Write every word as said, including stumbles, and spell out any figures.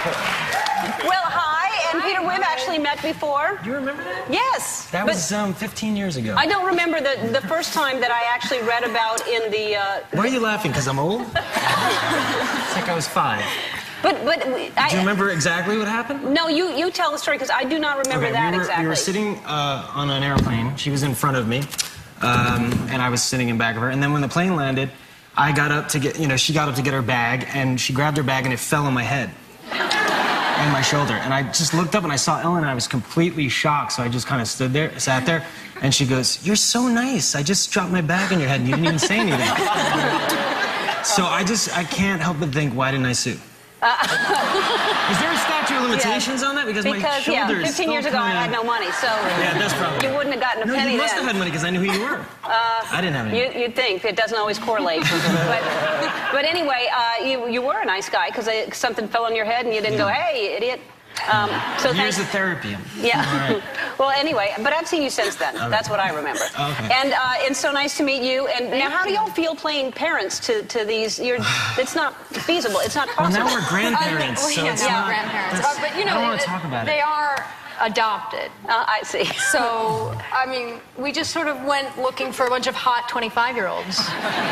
Well, hi, and Peter, we've actually met before. You remember that? Yes. That was um, fifteen years ago. I don't remember the, the first time that I actually read about in the... Uh, Why are you laughing? Because I'm old? It's like I was five. But, but... I, Do you remember exactly what happened? No, you, you tell the story, because I do not remember okay, that we were, exactly. We were sitting uh, on an airplane. She was in front of me, um, and I was sitting in back of her. And then when the plane landed, I got up to get, you know, she got up to get her bag, and she grabbed her bag, and it fell on my head. And my shoulder. And I just looked up and I saw Ellen and I was completely shocked. So I just kind of stood there, sat there, and she goes, "You're so nice. I just dropped my bag on your head and you didn't even say anything." So I just, I can't help but think, why didn't I sue? Uh, is there a statute of limitations yeah. on that? Because, because my shoulder yeah, fifteen years ago kinda... I had no money, so yeah, that's probably you wouldn't have gotten a no, penny you must then. have had money because I knew who you were. Uh, I didn't have any. You, you'd think it doesn't always correlate, but but anyway, uh, you you were a nice guy because something fell on your head and you didn't yeah. go, "Hey, idiot." Um, so Years thanks. of therapy. Yeah. Right. Well, anyway, but I've seen you since then. Okay. That's what I remember. Okay. And uh, it's so nice to meet you. And now, how do y'all feel playing parents to, to these? You're, it's not feasible. It's not possible. Well, now we're grandparents, uh, so yeah, it's yeah, not. grandparents. Uh, but you know, I don't want it, to talk about they it. are adopted. Uh, I see. So, I mean, we just sort of went looking for a bunch of hot twenty-five-year-olds.